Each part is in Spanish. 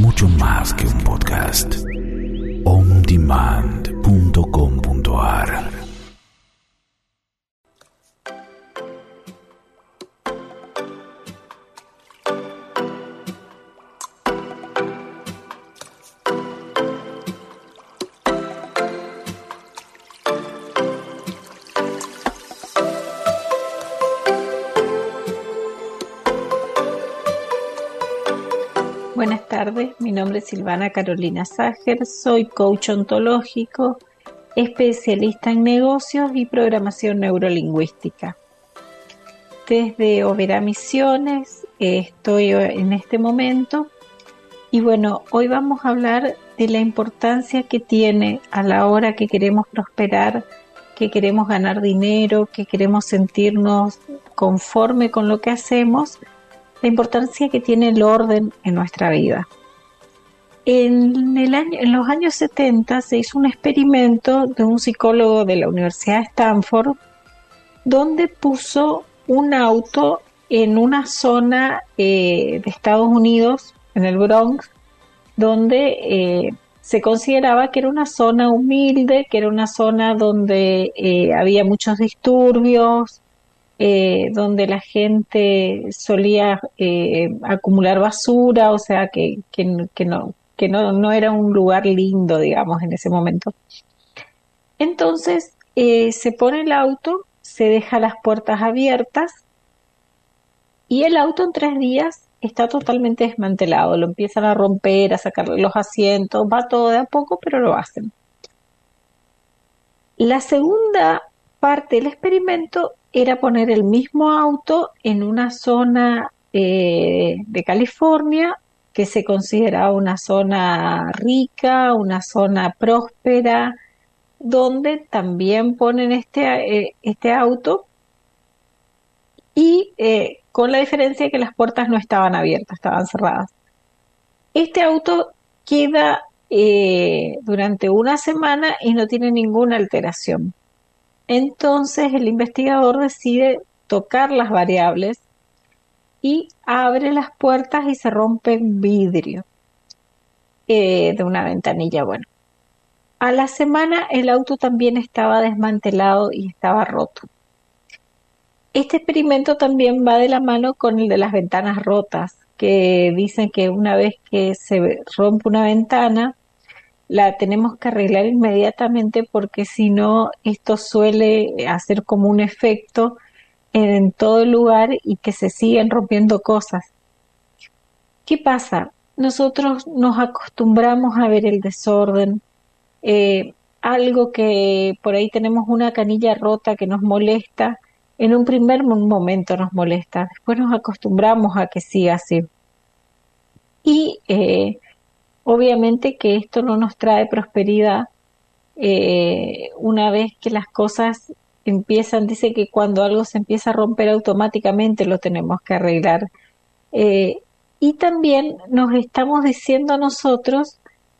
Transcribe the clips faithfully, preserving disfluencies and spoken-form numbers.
mucho más que un podcast. on demand punto com punto a r. Buenas tardes, mi nombre es Silvana Carolina Ságer, soy coach ontológico, especialista en negocios y programación neurolingüística. Desde Oberá Misiones eh, estoy en este momento y bueno, hoy vamos a hablar de la importancia que tiene a la hora que queremos prosperar, que queremos ganar dinero, que queremos sentirnos conforme con lo que hacemos, la importancia que tiene el orden en nuestra vida. En, el año, en los años setenta se hizo un experimento de un psicólogo de la Universidad de Stanford donde puso un auto en una zona eh, de Estados Unidos, en el Bronx, donde eh, se consideraba que era una zona humilde, que era una zona donde eh, había muchos disturbios, Eh, donde la gente solía eh, acumular basura, o sea que, que, que, no, que no, no era un lugar lindo, digamos, en ese momento. Entonces eh, se pone el auto, se deja las puertas abiertas y el auto en tres días está totalmente desmantelado, lo empiezan a romper, a sacarle los asientos, va todo de a poco, pero lo hacen. La segunda parte del experimento era poner el mismo auto en una zona eh, de California que se consideraba una zona rica, una zona próspera, donde también ponen este, eh, este auto y eh, con la diferencia de que las puertas no estaban abiertas, estaban cerradas. Este auto queda eh, durante una semana y no tiene ninguna alteración. Entonces el investigador decide tocar las variables y abre las puertas y se rompe un vidrio eh, de una ventanilla. Bueno, a la semana el auto también estaba desmantelado y estaba roto. Este experimento también va de la mano con el de las ventanas rotas, que dicen que una vez que se rompe una ventana, la tenemos que arreglar inmediatamente porque si no, esto suele hacer como un efecto en todo el lugar y que se siguen rompiendo cosas. ¿Qué pasa? Nosotros nos acostumbramos a ver el desorden, eh, algo que por ahí tenemos una canilla rota que nos molesta, en un primer momento nos molesta, después nos acostumbramos a que siga así. Y eh, obviamente que esto no nos trae prosperidad eh, una vez que las cosas empiezan, dice que cuando algo se empieza a romper automáticamente lo tenemos que arreglar. Eh, y también nos estamos diciendo a nosotros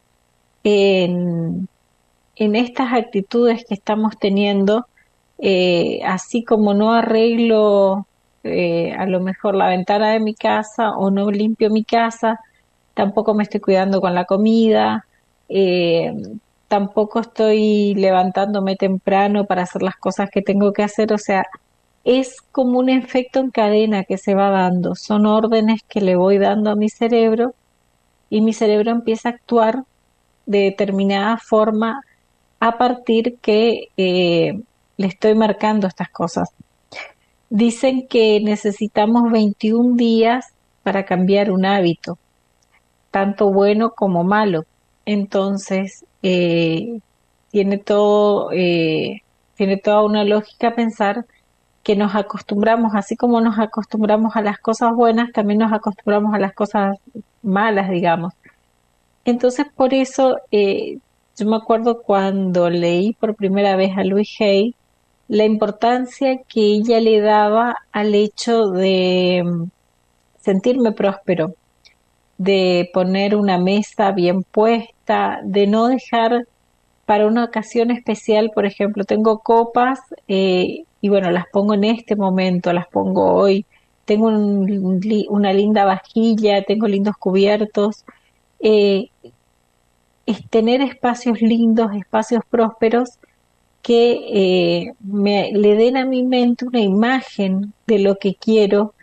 en, en estas actitudes que estamos teniendo, eh, así como no arreglo eh, a lo mejor la ventana de mi casa o no limpio mi casa, tampoco me estoy cuidando con la comida, eh, tampoco estoy levantándome temprano para hacer las cosas que tengo que hacer, o sea, es como un efecto en cadena que se va dando, son órdenes que le voy dando a mi cerebro y mi cerebro empieza a actuar de determinada forma a partir que eh, le estoy marcando estas cosas. Dicen que necesitamos veintiún días para cambiar un hábito, tanto bueno como malo. Entonces, eh, tiene todo, eh, tiene toda una lógica pensar que nos acostumbramos, así como nos acostumbramos a las cosas buenas, también nos acostumbramos a las cosas malas, digamos. Entonces, por eso, eh, yo me acuerdo cuando leí por primera vez a Louise Hay, la importancia que ella le daba al hecho de mm, sentirme próspero, de poner una mesa bien puesta, de no dejar para una ocasión especial, por ejemplo, tengo copas eh, y bueno, las pongo en este momento, las pongo hoy, tengo un, una linda vajilla, tengo lindos cubiertos, eh, es tener espacios lindos, espacios prósperos que eh, me, le den a mi mente una imagen de lo que quiero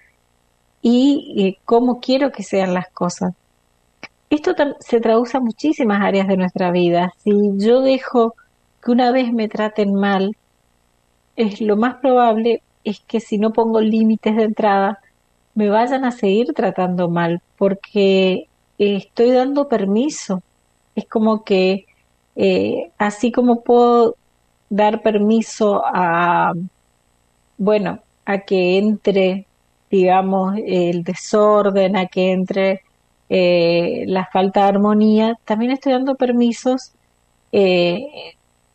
y eh, cómo quiero que sean las cosas. Esto se traduce a muchísimas áreas de nuestra vida. Si yo dejo que una vez me traten mal, es lo más probable es que si no pongo límites de entrada, me vayan a seguir tratando mal, porque eh, estoy dando permiso. Es como que eh, así como puedo dar permiso a, bueno, a que entre, digamos, el desorden, a que entre eh, la falta de armonía, también estoy dando permisos eh,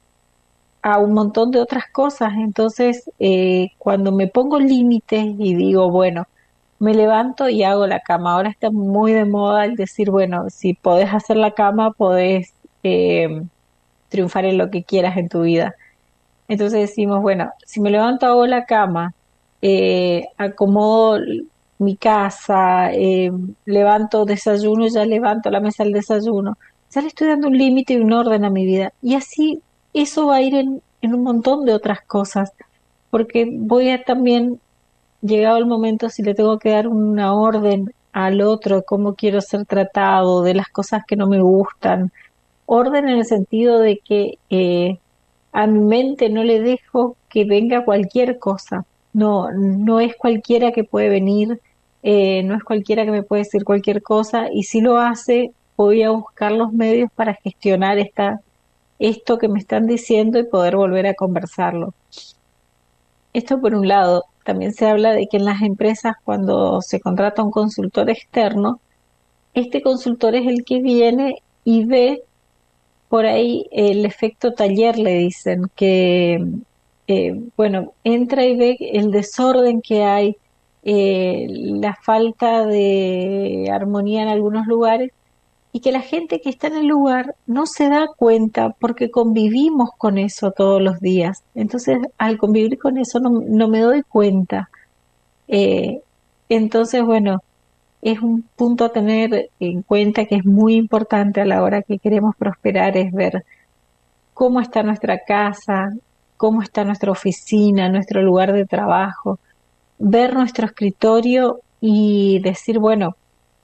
a un montón de otras cosas. Entonces, eh, cuando me pongo límites y digo, bueno, me levanto y hago la cama. Ahora está muy de moda el decir, bueno, si podés hacer la cama, podés eh, triunfar en lo que quieras en tu vida. Entonces decimos, bueno, si me levanto, hago la cama, eh, acomodo mi casa, eh, levanto desayuno, ya levanto la mesa del desayuno, ya le estoy dando un límite y un orden a mi vida. Y así eso va a ir en, en un montón de otras cosas, porque voy a también, llegado el momento, si le tengo que dar una orden al otro, de cómo quiero ser tratado, de las cosas que no me gustan, orden en el sentido de que eh, a mi mente no le dejo que venga cualquier cosa. No, no es cualquiera que puede venir, eh, no es cualquiera que me puede decir cualquier cosa, y si lo hace, voy a buscar los medios para gestionar esta, esto que me están diciendo y poder volver a conversarlo. Esto por un lado. También se habla de que en las empresas, cuando se contrata un consultor externo, este consultor es el que viene y ve por ahí el efecto taller, le dicen, que, eh, bueno, entra y ve el desorden que hay, eh, la falta de armonía en algunos lugares, y que la gente que está en el lugar no se da cuenta porque convivimos con eso todos los días. Entonces, al convivir con eso no, no me doy cuenta. Eh, entonces, bueno, es un punto a tener en cuenta que es muy importante a la hora que queremos prosperar, es ver cómo está nuestra casa, cómo está nuestra oficina, nuestro lugar de trabajo, ver nuestro escritorio y decir, bueno,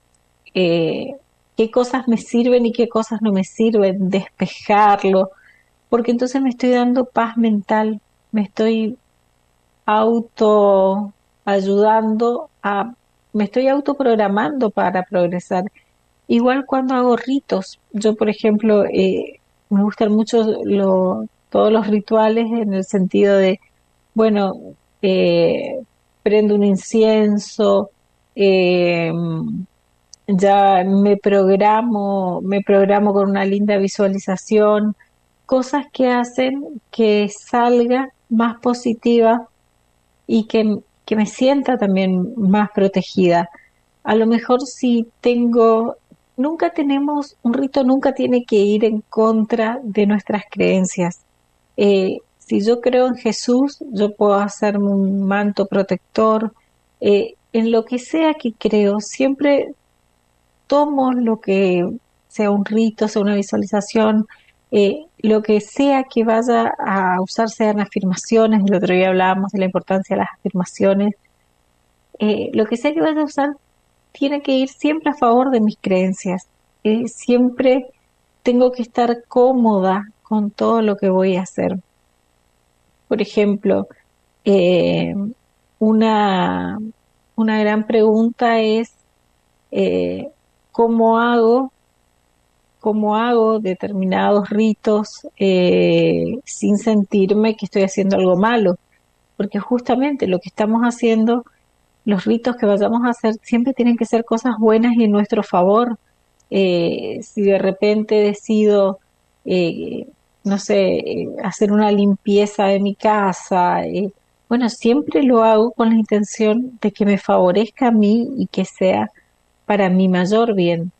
eh, qué cosas me sirven y qué cosas no me sirven, despejarlo, porque entonces me estoy dando paz mental, me estoy auto ayudando a, me estoy autoprogramando para progresar. Igual cuando hago ritos, yo por ejemplo, eh, me gustan mucho lo, todos los rituales en el sentido de, bueno, eh, prendo un incienso, eh, ya me programo, me programo con una linda visualización, cosas que hacen que salga más positiva y que, que me sienta también más protegida. A lo mejor si tengo, nunca tenemos, un rito nunca tiene que ir en contra de nuestras creencias. Eh, si yo creo en Jesús, yo puedo hacerme un manto protector. Eh, en lo que sea que creo, siempre tomo lo que sea un rito, sea una visualización, eh, lo que sea que vaya a usar, sean afirmaciones. El otro día hablábamos de la importancia de las afirmaciones. Eh, lo que sea que vaya a usar tiene que ir siempre a favor de mis creencias. Eh, siempre tengo que estar cómoda con todo lo que voy a hacer. Por ejemplo, eh, una, una gran pregunta es eh, ¿cómo hago, cómo hago determinados ritos eh, sin sentirme que estoy haciendo algo malo? Porque justamente lo que estamos haciendo, los ritos que vayamos a hacer, siempre tienen que ser cosas buenas y en nuestro favor. Eh, si de repente decido, eh, no sé, eh, hacer una limpieza de mi casa, eh, bueno, siempre lo hago con la intención de que me favorezca a mí y que sea para mi mayor bien.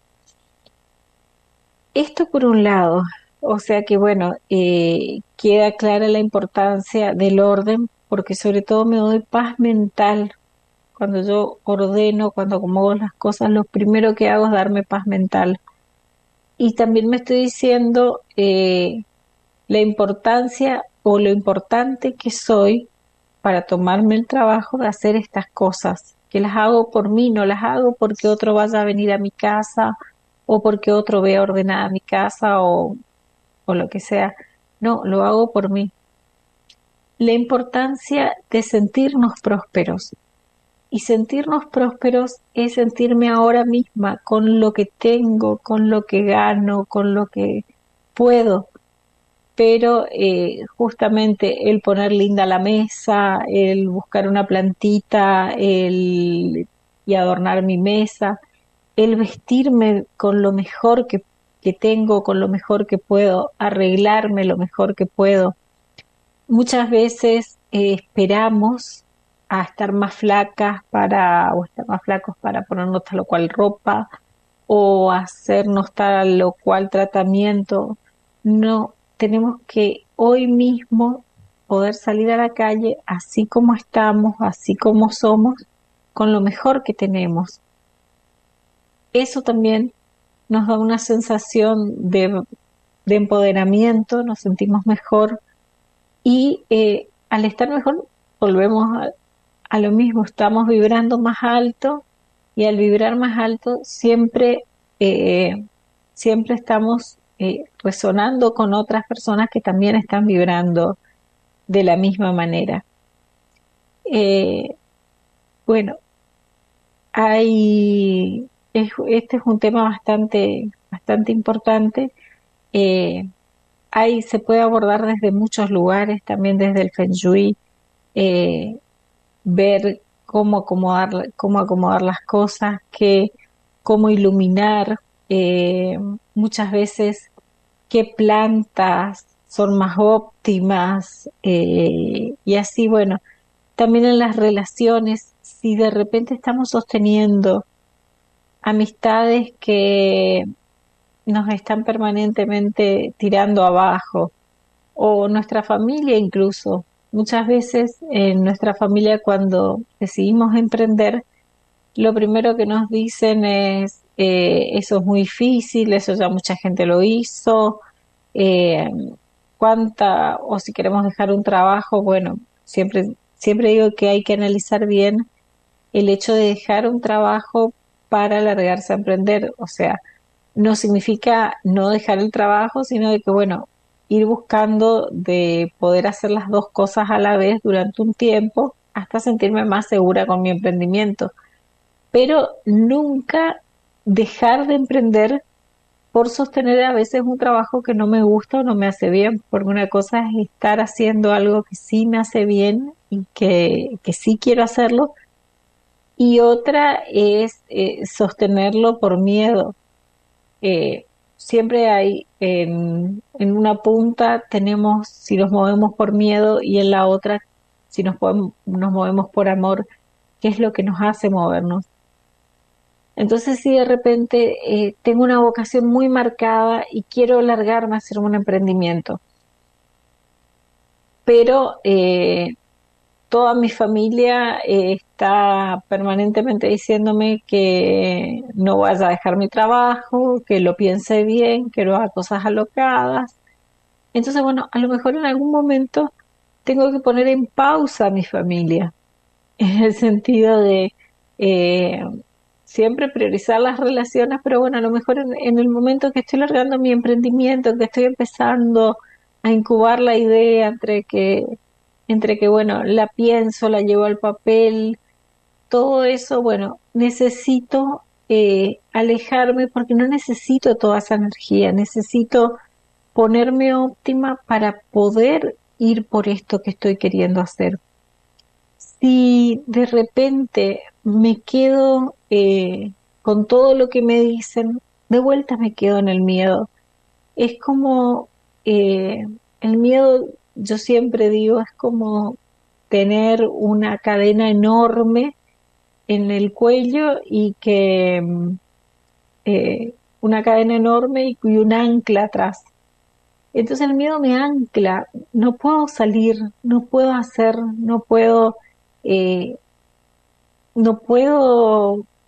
Esto por un lado, o sea que bueno, eh, queda clara la importancia del orden, porque sobre todo me doy paz mental cuando yo ordeno, cuando acomodo las cosas, lo primero que hago es darme paz mental. y también me estoy diciendo eh, la importancia o lo importante que soy para tomarme el trabajo de hacer estas cosas, que las hago por mí, no las hago porque otro vaya a venir a mi casa o porque otro vea ordenada mi casa o, o lo que sea. No, lo hago por mí. La importancia de sentirnos prósperos. Y sentirnos prósperos es sentirme ahora misma con lo que tengo, con lo que gano, con lo que puedo. Pero eh, justamente el poner linda la mesa, el buscar una plantita, el y adornar mi mesa, el vestirme con lo mejor que, que tengo, con lo mejor que puedo, arreglarme lo mejor que puedo. Muchas veces eh, esperamos a estar más flacas para, o estar más flacos para ponernos tal o cual ropa, o hacernos tal o cual tratamiento. No, tenemos que hoy mismo poder salir a la calle así como estamos, así como somos, con lo mejor que tenemos. Eso también nos da una sensación de, de empoderamiento, nos sentimos mejor y eh, al estar mejor volvemos a, a lo mismo, estamos vibrando más alto y al vibrar más alto siempre, eh, siempre estamos eh, resonando con otras personas que también están vibrando de la misma manera. Eh, bueno, hay, es- este es un tema bastante, bastante importante. Eh, Hay, se puede abordar desde muchos lugares, también desde el Feng Shui, eh, ver cómo acomodar, cómo acomodar las cosas, que, cómo iluminar, eh, muchas veces qué plantas son más óptimas, eh, y así, bueno, también en las relaciones, si de repente estamos sosteniendo amistades que nos están permanentemente tirando abajo, o nuestra familia incluso. Muchas veces en nuestra familia cuando decidimos emprender, lo primero que nos dicen es, eh, eso es muy difícil, eso ya mucha gente lo hizo, eh, cuánta, o si queremos dejar un trabajo, bueno, siempre, siempre digo que hay que analizar bien el hecho de dejar un trabajo para largarse a emprender, o sea, no significa no dejar el trabajo, sino de que, bueno, ir buscando de poder hacer las dos cosas a la vez durante un tiempo hasta sentirme más segura con mi emprendimiento. Pero nunca dejar de emprender por sostener a veces un trabajo que no me gusta o no me hace bien, porque una cosa es estar haciendo algo que sí me hace bien y que, que sí quiero hacerlo, y otra es eh, sostenerlo por miedo. Eh, Siempre hay en, en una punta tenemos si nos movemos por miedo y en la otra si nos, podemos- nos movemos por amor, qué es lo que nos hace movernos. Entonces si de repente eh, tengo una vocación muy marcada y quiero largarme a hacer un emprendimiento, pero eh, toda mi familia eh, está permanentemente diciéndome que no vaya a dejar mi trabajo, que lo piense bien, que no haga cosas alocadas. Entonces, bueno, a lo mejor en algún momento tengo que poner en pausa a mi familia, en el sentido de eh, siempre priorizar las relaciones, pero bueno, a lo mejor en, en el momento que estoy largando mi emprendimiento, que estoy empezando a incubar la idea entre que, entre que, bueno, la pienso, la llevo al papel, todo eso, bueno, necesito eh, alejarme porque no necesito toda esa energía, necesito ponerme óptima para poder ir por esto que estoy queriendo hacer. Si de repente me quedo eh, con todo lo que me dicen, de vuelta me quedo en el miedo. Es como eh, el miedo, yo siempre digo, es como tener una cadena enorme en el cuello y que mm, eh, una cadena enorme y, y un ancla atrás. Entonces el miedo me ancla, no puedo salir, no puedo hacer, no puedo, eh, no puedo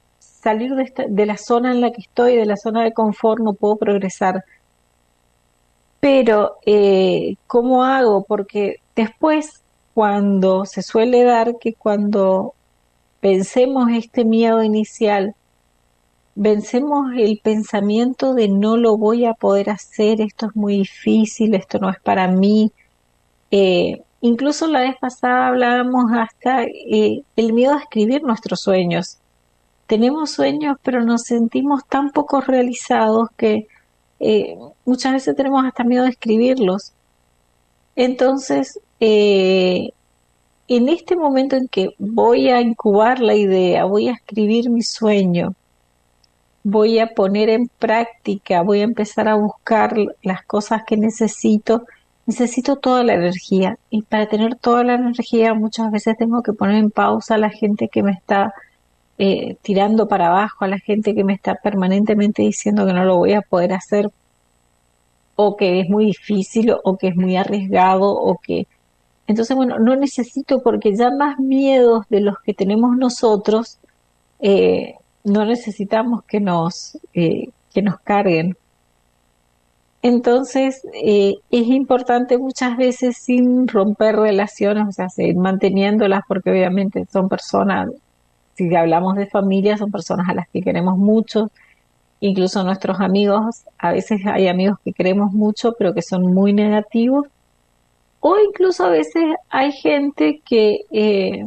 salir de, esta, de la zona en la que estoy, de la zona de confort, no puedo progresar. Pero, eh, ¿cómo hago? Porque después, cuando se suele dar que cuando vencemos este miedo inicial, vencemos el pensamiento de no lo voy a poder hacer, esto es muy difícil, esto no es para mí. Eh, incluso la vez pasada hablábamos hasta eh, el miedo a escribir nuestros sueños. Tenemos sueños, pero nos sentimos tan poco realizados que eh, muchas veces tenemos hasta miedo de escribirlos. Entonces, eh, en este momento en que voy a incubar la idea, voy a escribir mi sueño, voy a poner en práctica, voy a empezar a buscar las cosas que necesito, necesito toda la energía. Y para tener toda la energía muchas veces tengo que poner en pausa a la gente que me está eh, tirando para abajo, a la gente que me está permanentemente diciendo que no lo voy a poder hacer, o que es muy difícil, o que es muy arriesgado, o que... Entonces, bueno, no necesito, porque ya más miedos de los que tenemos nosotros, eh, no necesitamos que nos, eh, que nos carguen. Entonces, eh, es importante muchas veces sin romper relaciones, o sea, seguir manteniéndolas, porque obviamente son personas, si hablamos de familia, son personas a las que queremos mucho, incluso nuestros amigos, a veces hay amigos que queremos mucho, pero que son muy negativos, o incluso a veces hay gente que eh,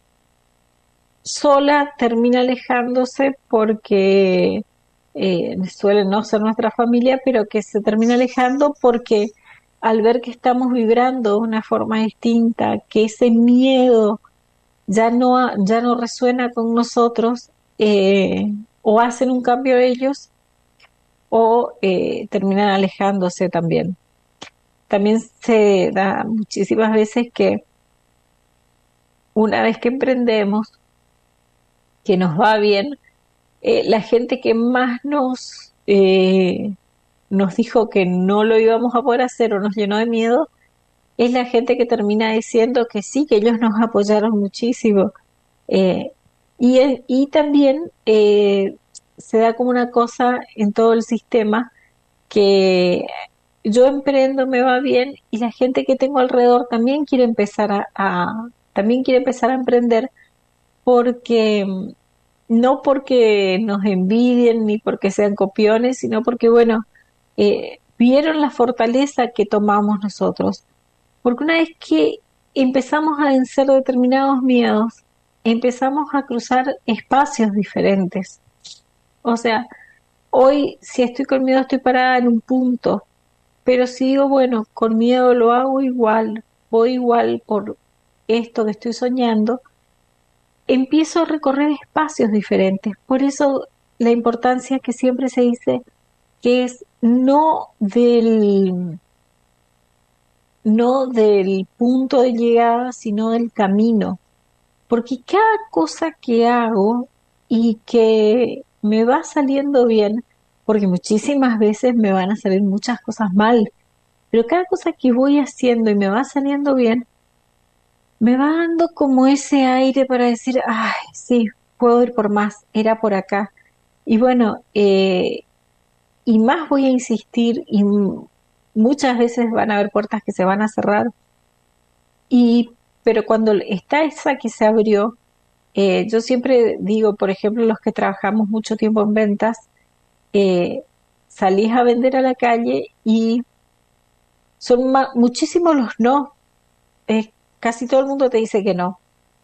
sola termina alejándose porque eh, suele no ser nuestra familia, pero que se termina alejando porque al ver que estamos vibrando de una forma distinta, que ese miedo ya no, ya no resuena con nosotros, eh, o hacen un cambio ellos o eh, terminan alejándose también. También se da muchísimas veces que una vez que emprendemos, que nos va bien, eh, la gente que más nos, eh, nos dijo que no lo íbamos a poder hacer o nos llenó de miedo, es la gente que termina diciendo que sí, que ellos nos apoyaron muchísimo. Eh, y, es- y también eh, se da como una cosa en todo el sistema que yo emprendo, me va bien, y la gente que tengo alrededor también quiere empezar a, a- también quiere empezar a emprender, porque mm, no porque nos envidien ni porque sean copiones, sino porque, bueno, eh, vieron la fortaleza que tomamos nosotros. Porque una vez que empezamos a vencer determinados miedos, empezamos a cruzar espacios diferentes. O sea, hoy si estoy con miedo estoy parada en un punto, pero si digo, bueno, con miedo lo hago igual, voy igual por esto que estoy soñando, empiezo a recorrer espacios diferentes. Por eso la importancia que siempre se dice que es no del, no del punto de llegada, sino del camino. Porque cada cosa que hago y que me va saliendo bien, porque muchísimas veces me van a salir muchas cosas mal, pero cada cosa que voy haciendo y me va saliendo bien, me va dando como ese aire para decir, ay, sí, puedo ir por más, era por acá. Y bueno, eh, y más voy a insistir, y m- muchas veces van a haber puertas que se van a cerrar, y pero cuando está esa que se abrió, eh, yo siempre digo, por ejemplo, los que trabajamos mucho tiempo en ventas, eh, salís a vender a la calle y son ma- muchísimos los no. Eh, casi todo el mundo te dice que no.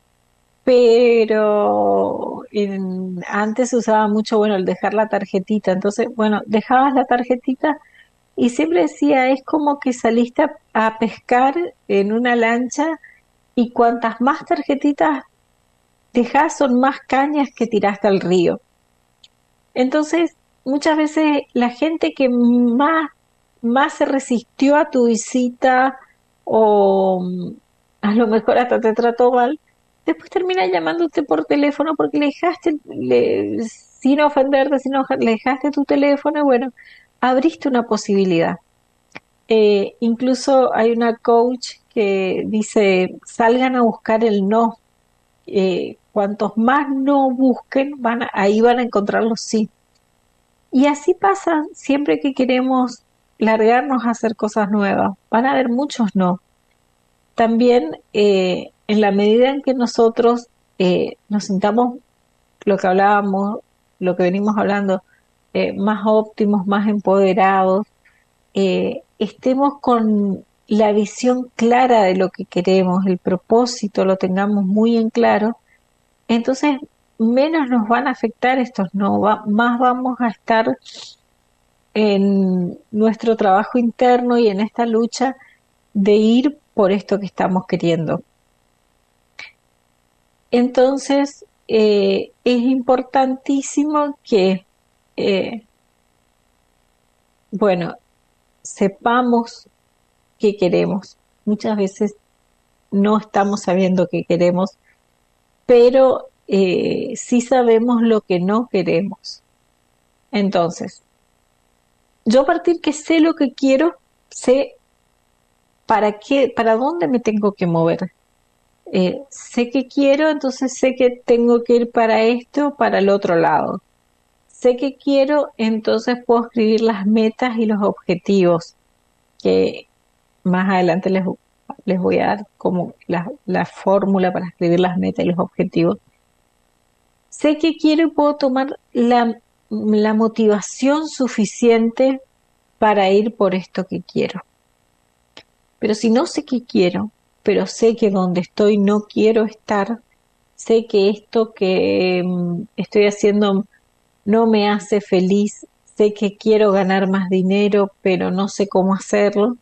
Pero en- antes se usaba mucho, bueno, el dejar la tarjetita. Entonces, bueno, dejabas la tarjetita y siempre decía, es como que saliste a, a pescar en una lancha, y cuantas más tarjetitas dejás son más cañas que tiraste al río. Entonces, muchas veces la gente que más, más se resistió a tu visita, o mm, a lo mejor hasta te trató mal, después termina llamándote por teléfono porque le dejaste, le- sin ofenderte, sin enojar, le dejaste tu teléfono y bueno, abriste una posibilidad. Eh, incluso hay una coach que dice, salgan a buscar el no. Eh, cuantos más no busquen, van a, ahí van a encontrar los sí. Y así pasa siempre que queremos largarnos a hacer cosas nuevas. Van a haber muchos no. También eh, en la medida en que nosotros eh, nos sintamos, lo que hablábamos, lo que venimos hablando, eh, más óptimos, más empoderados, eh, estemos con la visión clara de lo que queremos, el propósito lo tengamos muy en claro, entonces menos nos van a afectar estos no, va, más vamos a estar en nuestro trabajo interno y en esta lucha de ir por esto que estamos queriendo. Entonces, eh, es importantísimo que, eh, bueno, sepamos qué queremos. Muchas veces no estamos sabiendo qué queremos, pero eh, sí sabemos lo que no queremos. Entonces, yo a partir que sé lo que quiero, sé para qué, para dónde me tengo que mover. Eh, sé que quiero, entonces sé que tengo que ir para esto o para el otro lado. Sé que quiero, entonces puedo escribir las metas y los objetivos, que más adelante les, les voy a dar como la, la fórmula para escribir las metas y los objetivos. Sé que quiero y puedo tomar la, la motivación suficiente para ir por esto que quiero. Pero si no sé qué quiero, pero sé que donde estoy no quiero estar, sé que esto que mm, estoy haciendo no me hace feliz, sé que quiero ganar más dinero, pero no sé cómo hacerlo.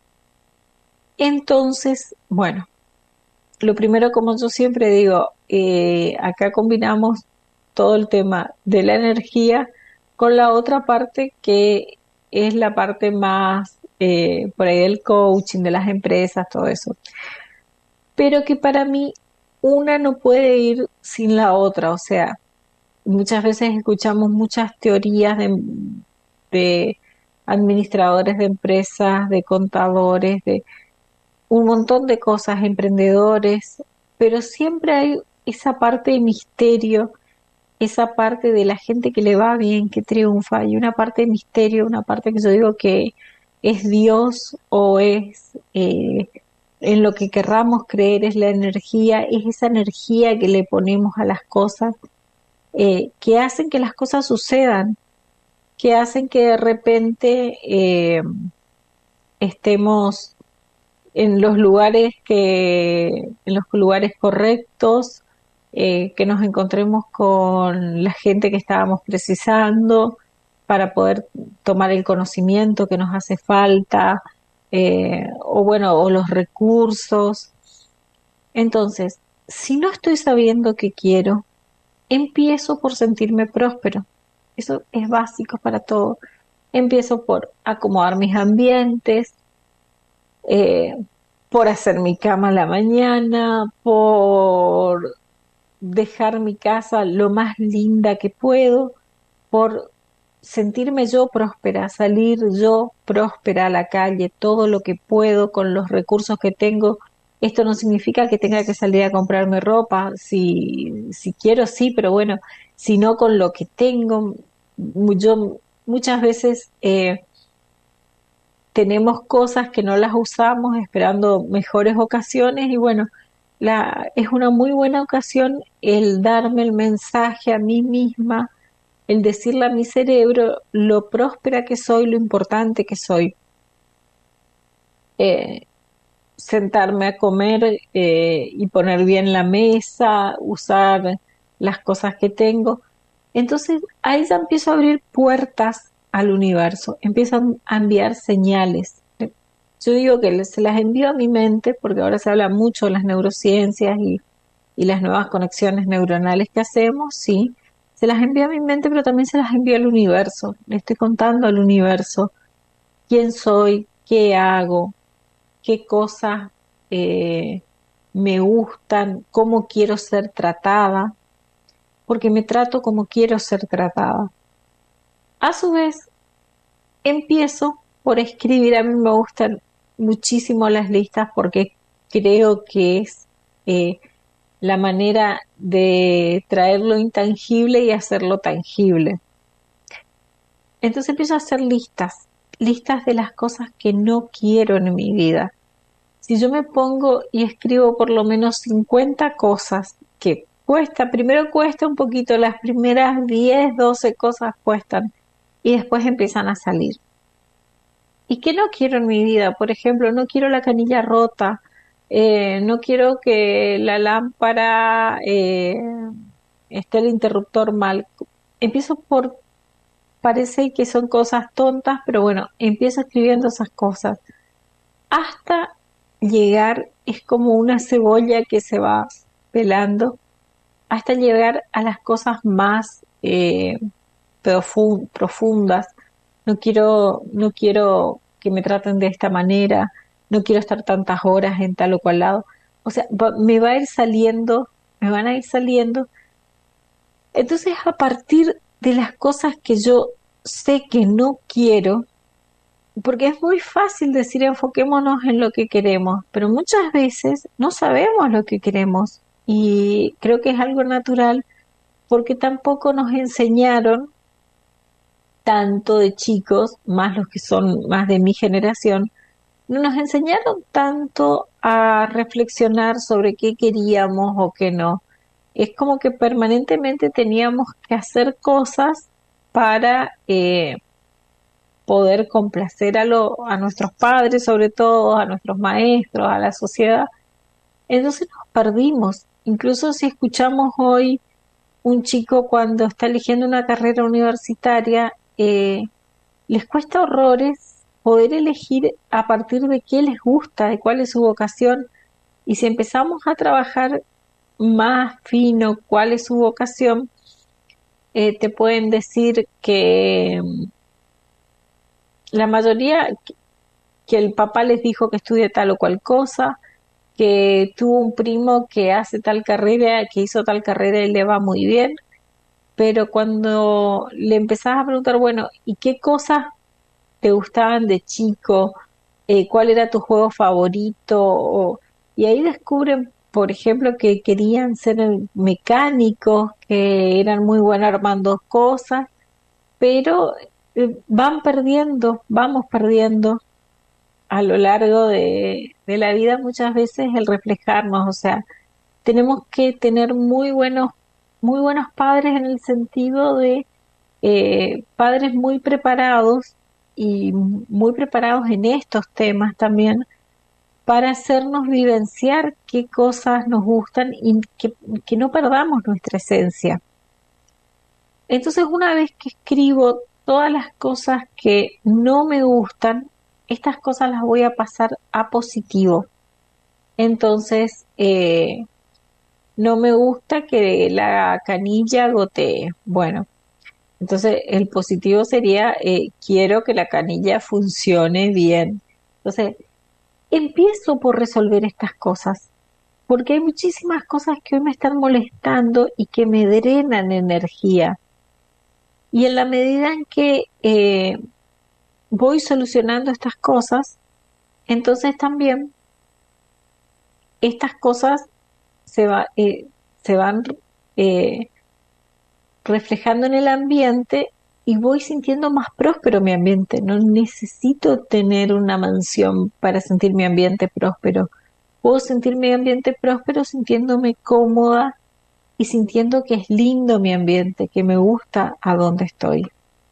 Entonces, bueno, lo primero, como yo siempre digo, eh, acá combinamos todo el tema de la energía con la otra parte que es la parte más eh, por ahí del coaching, de las empresas, todo eso. Pero que para mí una no puede ir sin la otra, o sea, muchas veces escuchamos muchas teorías de, de administradores de empresas, de contadores, de un montón de cosas, emprendedores, pero siempre hay esa parte de misterio, esa parte de la gente que le va bien, que triunfa, y una parte de misterio, una parte que yo digo que es Dios o es eh, en lo que querramos creer, es la energía, es esa energía que le ponemos a las cosas, eh, que hacen que las cosas sucedan, que hacen que de repente eh, estemos en los lugares que, en los lugares correctos, eh, que nos encontremos con la gente que estábamos precisando para poder tomar el conocimiento que nos hace falta, eh, o bueno, o los recursos. Entonces, si no estoy sabiendo qué quiero, empiezo por sentirme próspero. Eso es básico para todo. Empiezo por acomodar mis ambientes, eh, por hacer mi cama a la mañana, por dejar mi casa lo más linda que puedo, por sentirme yo próspera, salir yo próspera a la calle, todo lo que puedo con los recursos que tengo. Esto no significa que tenga que salir a comprarme ropa, si, si quiero sí, pero bueno, si no con lo que tengo. Yo muchas veces eh, tenemos cosas que no las usamos esperando mejores ocasiones y bueno, la, es una muy buena ocasión el darme el mensaje a mí misma, el decirle a mi cerebro lo próspera que soy, lo importante que soy. Eh, sentarme a comer eh, y poner bien la mesa, usar las cosas que tengo. Entonces ahí ya empiezo a abrir puertas al universo, empiezan a enviar señales. Yo digo que se las envío a mi mente porque ahora se habla mucho de las neurociencias y, y las nuevas conexiones neuronales que hacemos, sí, se las envío a mi mente, pero también se las envío al universo. Le estoy contando al universo quién soy, qué hago, qué cosas eh, me gustan, cómo quiero ser tratada, porque me trato como quiero ser tratada. A su vez, empiezo por escribir. A mí me gustan muchísimo las listas porque creo que es eh, la manera de traer lo intangible y hacerlo tangible. Entonces empiezo a hacer listas, listas de las cosas que no quiero en mi vida. Si yo me pongo y escribo por lo menos cincuenta cosas que cuesta, primero cuesta un poquito, las primeras diez, doce cosas cuestan y después empiezan a salir. ¿Y qué no quiero en mi vida? Por ejemplo, no quiero la canilla rota, eh, no quiero que la lámpara eh, esté el interruptor mal. Empiezo por, parece que son cosas tontas, pero bueno, empiezo escribiendo esas cosas. Hasta llegar, es como una cebolla que se va pelando, hasta llegar a las cosas más eh, profund- profundas. No quiero, no quiero que me traten de esta manera, no quiero estar tantas horas en tal o cual lado. O sea, va- me va a ir saliendo, me van a ir saliendo. Entonces, a partir de las cosas que yo sé que no quiero, porque es muy fácil decir enfoquémonos en lo que queremos, pero muchas veces no sabemos lo que queremos y creo que es algo natural porque tampoco nos enseñaron tanto de chicos, más los que son más de mi generación, no nos enseñaron tanto a reflexionar sobre qué queríamos o qué no. Es como que permanentemente teníamos que hacer cosas para eh, poder complacer a, lo, a nuestros padres, sobre todo, a nuestros maestros, a la sociedad. Entonces nos perdimos. Incluso si escuchamos hoy un chico cuando está eligiendo una carrera universitaria, eh, les cuesta horrores poder elegir a partir de qué les gusta, de cuál es su vocación. Y si empezamos a trabajar más fino cuál es su vocación, eh, te pueden decir que mm, la mayoría, que que el papá les dijo que estudie tal o cual cosa, que tuvo un primo que hace tal carrera, que hizo tal carrera y le va muy bien, pero cuando le empezás a preguntar, bueno, ¿y qué cosas te gustaban de chico? Eh, ¿cuál era tu juego favorito? O- y ahí descubren, por ejemplo, que querían ser mecánicos, que eran muy buenos armando cosas, pero eh, van perdiendo, vamos perdiendo a lo largo de, de la vida muchas veces el reflejarnos, o sea, tenemos que tener muy buenos, muy buenos padres en el sentido de eh, padres muy preparados y muy preparados en estos temas también para hacernos vivenciar qué cosas nos gustan y que, que no perdamos nuestra esencia. Entonces, una vez que escribo todas las cosas que no me gustan, estas cosas las voy a pasar a positivo. Entonces, eh, no me gusta que la canilla gotee. Bueno, entonces el positivo sería, eh, quiero que la canilla funcione bien. Entonces, empiezo por resolver estas cosas, porque hay muchísimas cosas que hoy me están molestando y que me drenan energía. Y en la medida en que eh, voy solucionando estas cosas, entonces también estas cosas se, va, eh, se van eh, reflejando en el ambiente y voy sintiendo más próspero mi ambiente. No necesito tener una mansión para sentir mi ambiente próspero. Puedo sentir mi ambiente próspero sintiéndome cómoda y sintiendo que es lindo mi ambiente, que me gusta a donde estoy.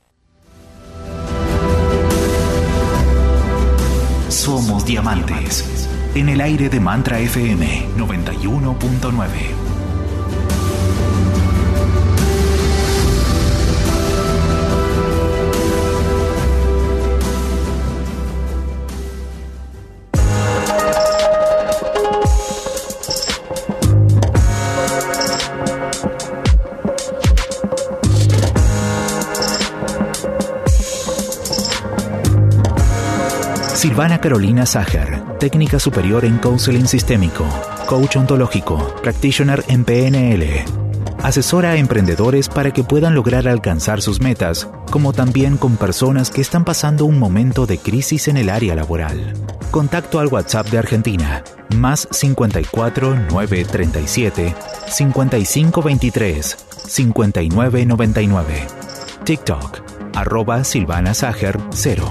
Somos Diamantes, en el aire de Mantra F M noventa y uno punto nueve. Silvana Carolina Sager, técnica superior en counseling sistémico, coach ontológico, practitioner en P N L. Asesora a emprendedores para que puedan lograr alcanzar sus metas, como también con personas que están pasando un momento de crisis en el área laboral. Contacto al WhatsApp de Argentina, más cincuenta y cuatro, nueve treinta y siete, cincuenta y cinco veintitrés, cincuenta y nueve noventa y nueve. TikTok, arroba Silvana Sager cero.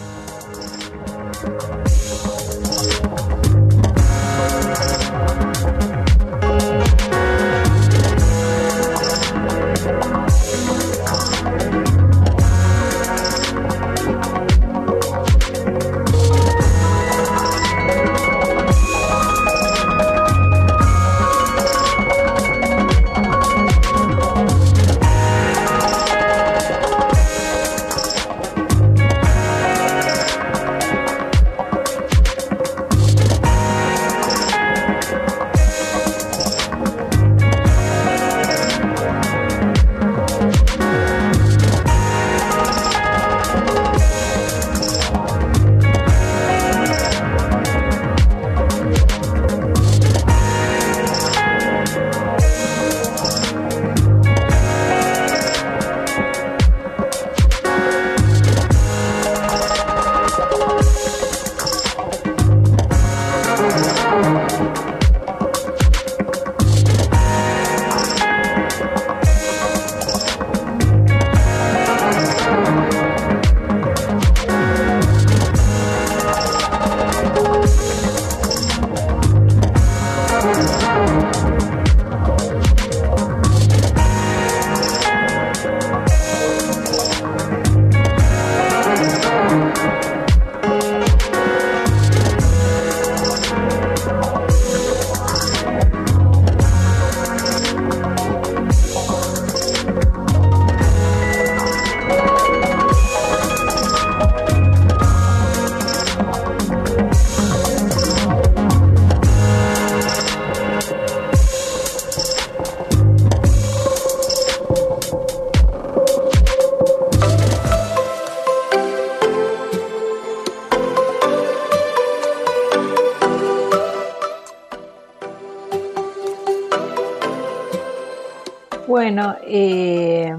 Bueno, eh,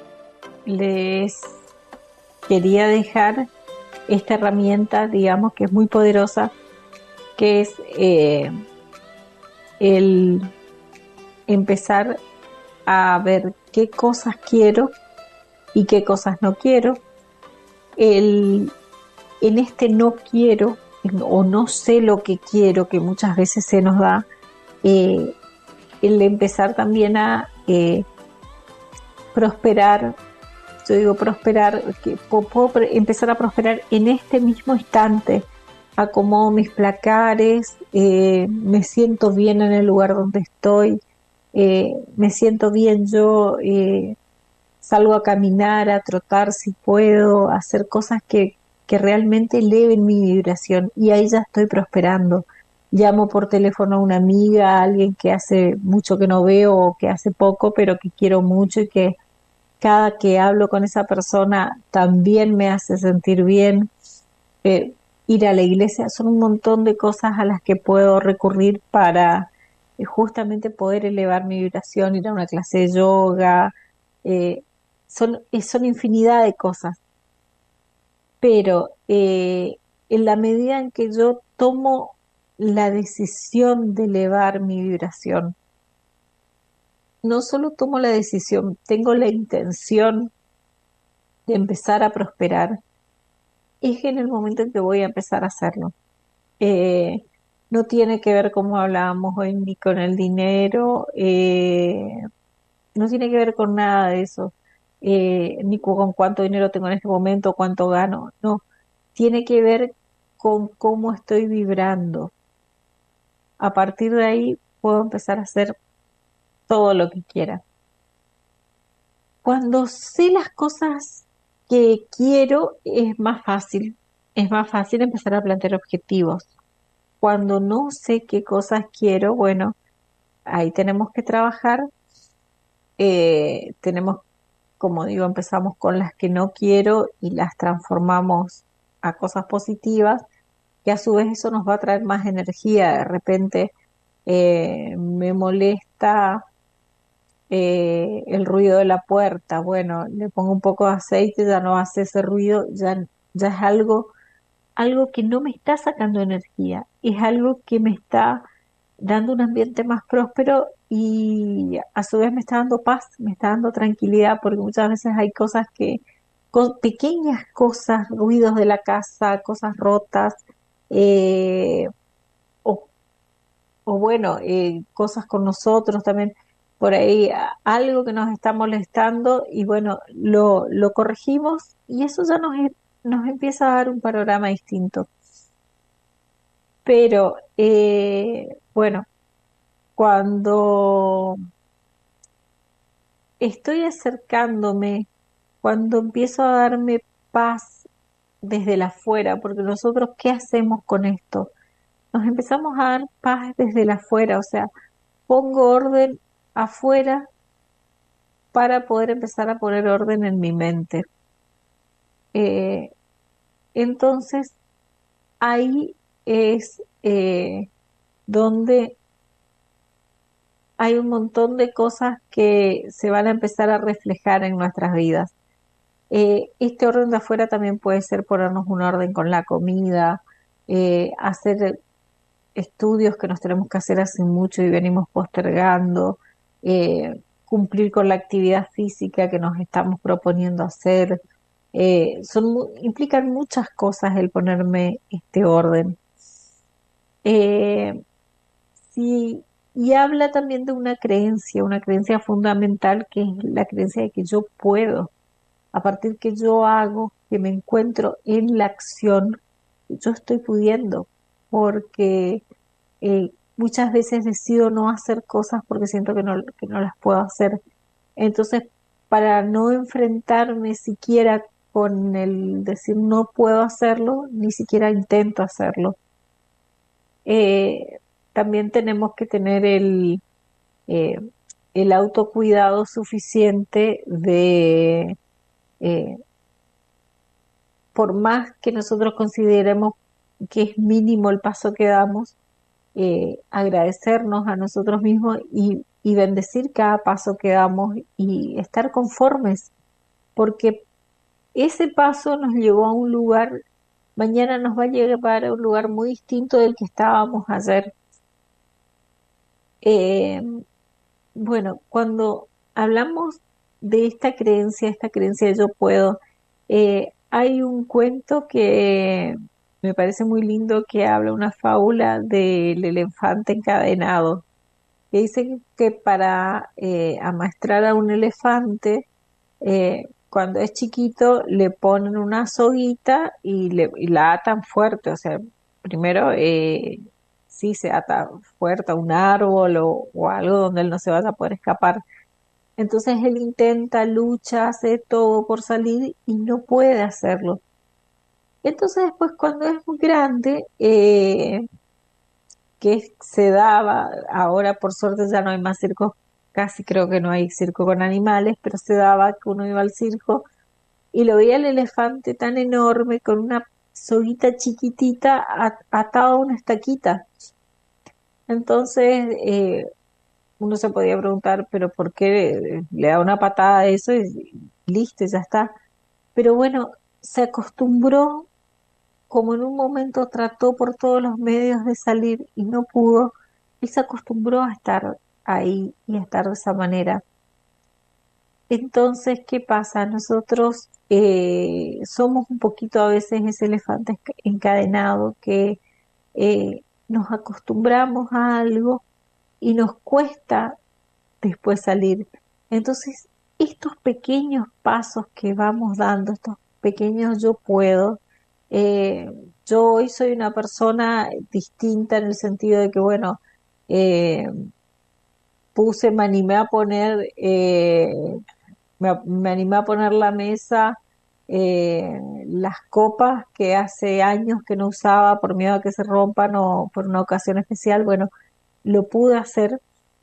les quería dejar esta herramienta, digamos, que es muy poderosa, que es eh, el empezar a ver qué cosas quiero y qué cosas no quiero. El, en este no quiero o no sé lo que quiero, que muchas veces se nos da, eh, el empezar también a eh, prosperar. Yo digo prosperar, que puedo empezar a prosperar en este mismo instante. Acomodo mis placares, eh, me siento bien en el lugar donde estoy, eh, me siento bien yo, eh, salgo a caminar, a trotar si puedo, a hacer cosas que, que realmente eleven mi vibración, y ahí ya estoy prosperando. Llamo por teléfono a una amiga, a alguien que hace mucho que no veo o que hace poco, pero que quiero mucho, y que cada que hablo con esa persona también me hace sentir bien. Eh, ir a la iglesia, son un montón de cosas a las que puedo recurrir para eh, justamente poder elevar mi vibración, ir a una clase de yoga, eh, son, eh, son infinidad de cosas. Pero eh, en la medida en que yo tomo la decisión de elevar mi vibración, no solo tomo la decisión, tengo la intención de empezar a prosperar, es en el momento en que voy a empezar a hacerlo. Eh, no tiene que ver, como hablábamos hoy, ni con el dinero, eh, no tiene que ver con nada de eso, eh, ni con cuánto dinero tengo en este momento, cuánto gano, no, tiene que ver con cómo estoy vibrando. A partir de ahí puedo empezar a hacer todo lo que quiera. Cuando sé las cosas que quiero, es más fácil, es más fácil empezar a plantear objetivos. Cuando no sé qué cosas quiero, bueno, ahí tenemos que trabajar. Eh, tenemos, como digo, empezamos con las que no quiero y las transformamos a cosas positivas, que a su vez eso nos va a traer más energía. De repente eh, me molesta eh, el ruido de la puerta. Bueno, le pongo un poco de aceite, ya no hace ese ruido, ya, ya es algo, algo que no me está sacando energía, es algo que me está dando un ambiente más próspero y a su vez me está dando paz, me está dando tranquilidad, porque muchas veces hay cosas que, co- pequeñas cosas, ruidos de la casa, cosas rotas, eh, o, o bueno, eh, cosas con nosotros también, por ahí a- algo que nos está molestando y bueno, lo, lo corregimos y eso ya nos, e- nos empieza a dar un panorama distinto. Pero eh, bueno, cuando estoy acercándome, cuando empiezo a darme paz desde la afuera, porque nosotros, ¿qué hacemos con esto? Nos empezamos a dar paz desde la afuera, o sea, pongo orden afuera para poder empezar a poner orden en mi mente. Eh, entonces, ahí es eh, donde hay un montón de cosas que se van a empezar a reflejar en nuestras vidas. Eh, este orden de afuera también puede ser ponernos un orden con la comida, eh, hacer estudios que nos tenemos que hacer hace mucho y venimos postergando, eh, cumplir con la actividad física que nos estamos proponiendo hacer. Eh, son, mu- implican muchas cosas el ponerme este orden. Eh, sí, y habla también de una creencia, una creencia fundamental que es la creencia de que yo puedo. A partir que yo hago, que me encuentro en la acción, yo estoy pudiendo, porque eh, muchas veces decido no hacer cosas porque siento que no, que no las puedo hacer. Entonces, para no enfrentarme siquiera con el decir no puedo hacerlo, ni siquiera intento hacerlo. Eh, También tenemos que tener el, eh, el autocuidado suficiente de eh, por más que nosotros consideremos que es mínimo el paso que damos, eh, agradecernos a nosotros mismos y, y bendecir cada paso que damos y estar conformes, porque ese paso nos llevó a un lugar, mañana nos va a llevar a un lugar muy distinto del que estábamos ayer. Eh, bueno, cuando hablamos de esta creencia, esta creencia de yo puedo, eh, hay un cuento que me parece muy lindo que habla una fábula del elefante encadenado, que dice que para eh, amaestrar a un elefante, eh, cuando es chiquito le ponen una soguita y, le, y la atan fuerte, o sea, primero eh, sí se ata fuerte a un árbol o, o algo donde él no se vaya a poder escapar. Entonces él intenta, lucha, hace todo por salir y no puede hacerlo. Entonces después cuando es muy grande, eh, que se daba, ahora por suerte ya no hay más circos, casi creo que no hay circo con animales, pero se daba que uno iba al circo y lo veía el elefante tan enorme con una soguita chiquitita at- atado a una estaquita. Entonces eh, uno se podía preguntar, pero ¿por qué le da una patada a eso y listo, ya está? Pero bueno, se acostumbró, como en un momento trató por todos los medios de salir y no pudo, él se acostumbró a estar ahí y a estar de esa manera. Entonces, ¿qué pasa? Nosotros eh, somos un poquito a veces ese elefante esca- encadenado que eh, nos acostumbramos a algo y nos cuesta después salir. Entonces, estos pequeños pasos que vamos dando, estos pequeños yo puedo, eh, yo hoy soy una persona distinta en el sentido de que, bueno, eh, puse, me animé a poner, eh, me, me animé a poner la mesa, eh, las copas que hace años que no usaba por miedo a que se rompan o por una ocasión especial, bueno, lo pude hacer.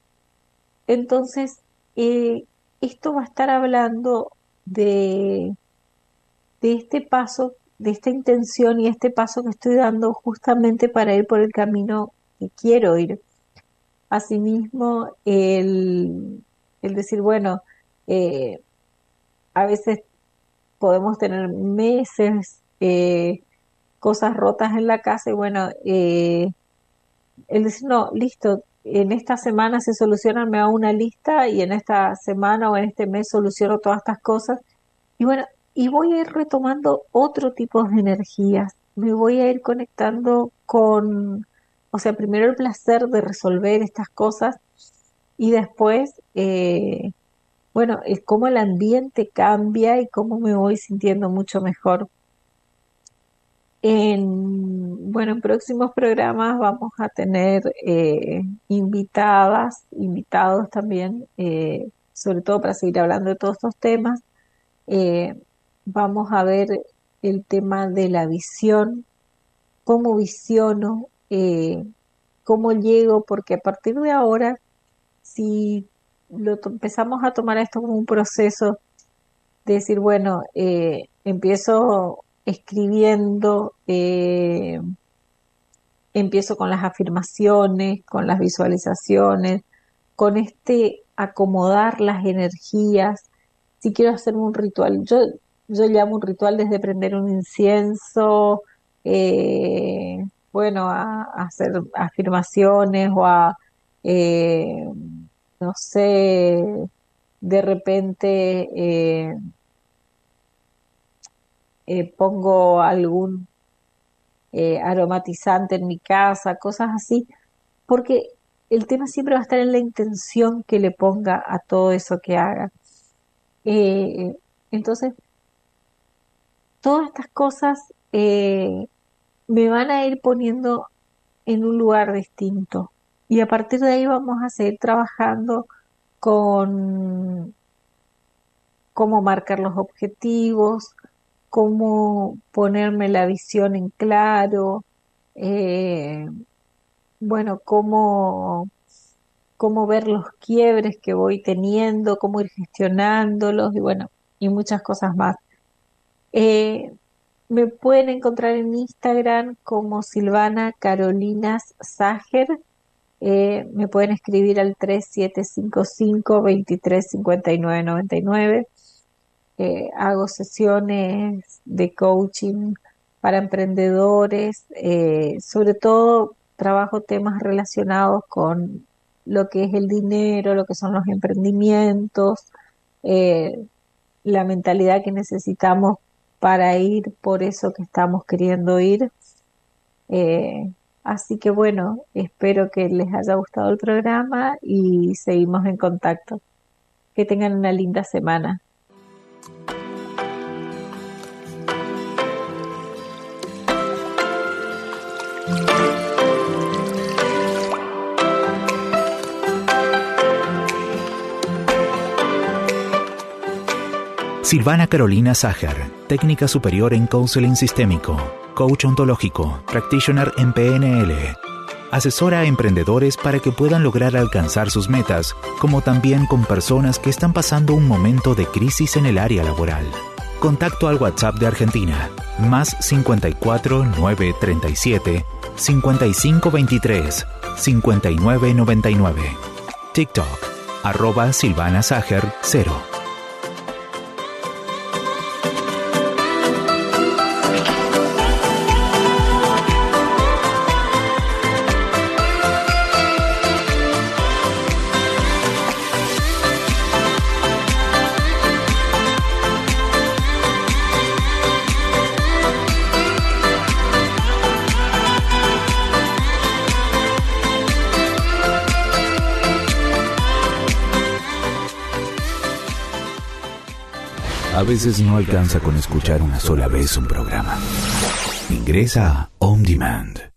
Entonces, eh, esto va a estar hablando de, de este paso, de esta intención y este paso que estoy dando justamente para ir por el camino que quiero ir. Asimismo, el, el decir, bueno, eh, a veces podemos tener meses, eh, cosas rotas en la casa y bueno, eh, el decir, no, listo, en esta semana se solucionan, me hago una lista y en esta semana o en este mes soluciono todas estas cosas. Y bueno, y voy a ir retomando otro tipo de energías. Me voy a ir conectando con, o sea, primero el placer de resolver estas cosas y después, eh, bueno, es cómo el ambiente cambia y cómo me voy sintiendo mucho mejor. En, bueno, en próximos programas vamos a tener eh, invitadas, invitados también, eh, sobre todo para seguir hablando de todos estos temas. Eh, vamos a ver el tema de la visión, cómo visiono, eh, cómo llego, porque a partir de ahora, si lo to- empezamos a tomar esto como un proceso de decir, bueno, eh, empiezo escribiendo, eh, empiezo con las afirmaciones, con las visualizaciones, con este acomodar las energías. Si quiero hacer un ritual, yo, yo llamo un ritual desde prender un incienso, eh, bueno, a, a hacer afirmaciones o a, eh, no sé, de repente eh, eh, pongo algún eh, aromatizante en mi casa, cosas así, porque el tema siempre va a estar en la intención que le ponga a todo eso que haga. Eh, entonces, todas estas cosas eh, me van a ir poniendo en un lugar distinto. Y a partir de ahí vamos a seguir trabajando con cómo marcar los objetivos, cómo ponerme la visión en claro, eh, bueno, cómo, cómo ver los quiebres que voy teniendo, cómo ir gestionándolos y bueno, y muchas cosas más. Eh, Me pueden encontrar en Instagram como Silvana Carolinas Sager. Eh, me pueden escribir al tres siete cinco cinco, veintitrés cincuenta y nueve noventa y nueve. Eh, hago sesiones de coaching para emprendedores, eh, sobre todo trabajo temas relacionados con lo que es el dinero, lo que son los emprendimientos, eh, la mentalidad que necesitamos para ir por eso que estamos queriendo ir. Eh, Así que bueno, espero que les haya gustado el programa y seguimos en contacto. Que tengan una linda semana. Silvana Carolina Sager, técnica superior en counseling sistémico, coach ontológico, practitioner en P N L. Asesora a emprendedores para que puedan lograr alcanzar sus metas, como también con personas que están pasando un momento de crisis en el área laboral. Contacto al WhatsApp de Argentina, más cincuenta y cuatro, nueve treinta y siete, cincuenta y cinco veintitrés, cincuenta y nueve noventa y nueve. TikTok, arroba Silvana Sager cero. A veces no alcanza con escuchar una sola vez un programa. Ingresa a On Demand.